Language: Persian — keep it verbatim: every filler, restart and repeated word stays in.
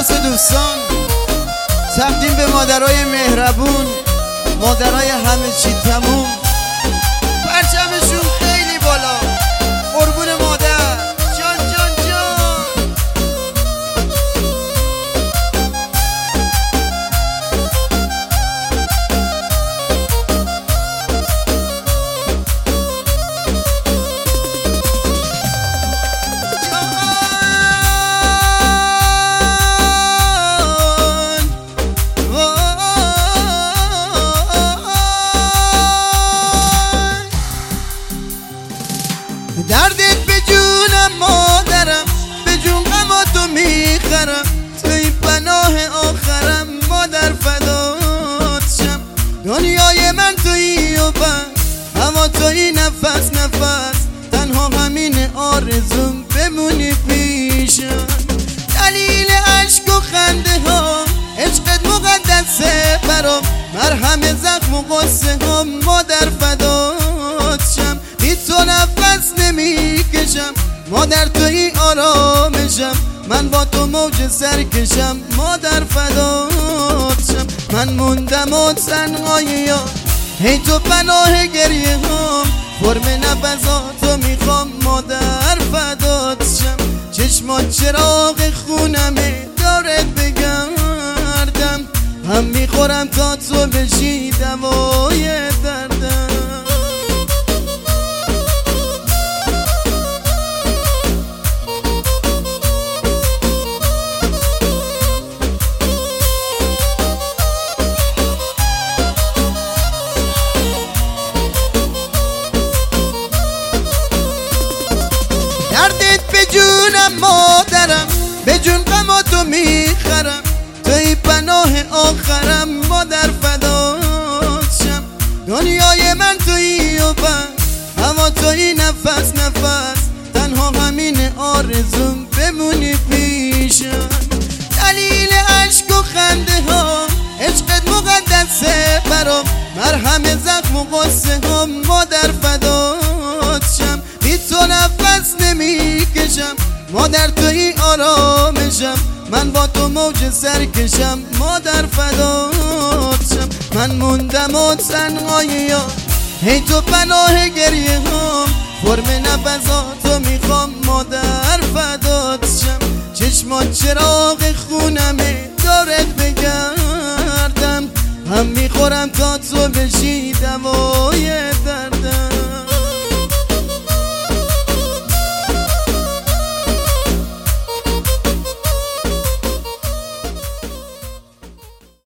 دست دوستان تقدیم به مادرای مهربون، مادرای همه چی تموم، پرچمشون خیلی بالا، قربون مادر جان جان جان. دردت به جونم مادرم، به جون غما تو میخرم، توی پناه آخرم مادر فدات شم. دنیای من تویی و بس، اما تویی نفس نفس، تنها همین آرزوم بمونی پیشم. دلیل عشق و خنده ها عشقت مقدسه برام، مرهم زخم و قصه ها مادر فدات شم. بی تو نفس نمی کشم مادر، توی آرامشم، من با تو موج سر کشم مادر فدات شم. من موندم و تنهایی ها، هی تو پناه گریه هم، فرم نفساتو میخوام مادر فدات شم. چشمات چراغ خونمه دارت بگردم، هم میخورم تا تو بشی دوای دردم. دردت به جونم مادرم، به جون غما تو میخرم، توی پناه آخرم مادر فدات شم. دنیای من تویی و بس، اما تویی نفس نفس، تنها همین آرزوم بمونی پیشم. دلیل عشق و خنده ها عشقت مقدسه برام، مرهم زخم و قصه ها مادر فدات شم. بی تو نفس نمی کشم مادر، توی آرامشم، من با تو موج سر کشم مادر فدات شم. من موندم و تنهایی ها، هی تو پناه گریه هم، فرم نفساتو میخوام مادر فدات شم. چشمات چراغ خونمه دارت بگردم، هم میخورم تا تو بشی دوای دردم.